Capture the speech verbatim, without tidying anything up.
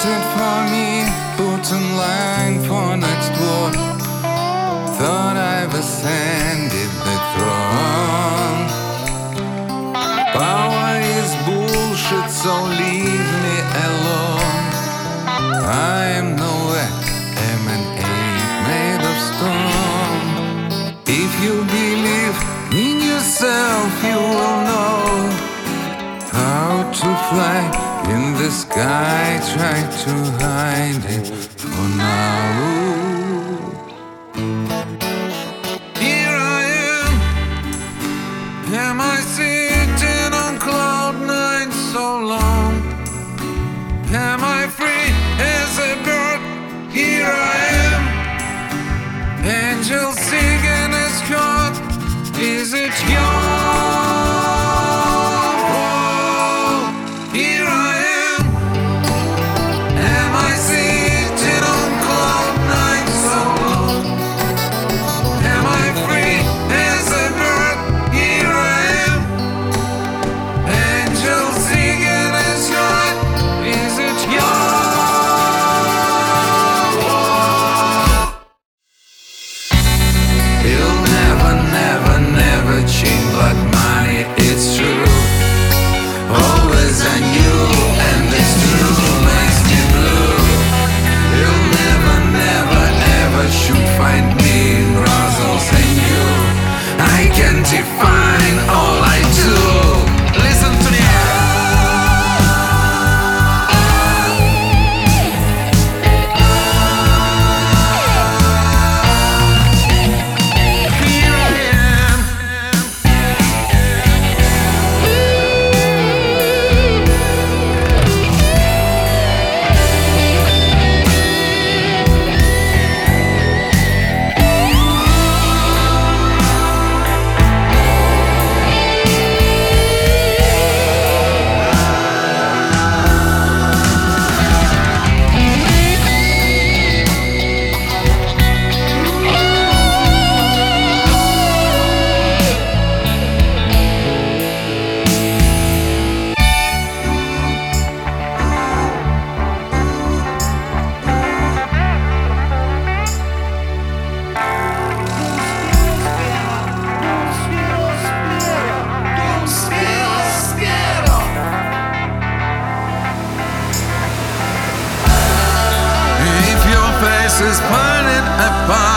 waited for me, put in line for next war. Thought I've ascended the throne. Power is bullshit, so leave me alone. I am nowhere, am an ape made of stone. If you believe in yourself, you will know how to fly in the sky. Try to hide it for now. Here I am. Am I sitting on cloud nine so long? Am I free as a bird? Here I am. Angels singing a chord. Is it yours? Define all I do. Listen to me. Here I am. Is burning apart.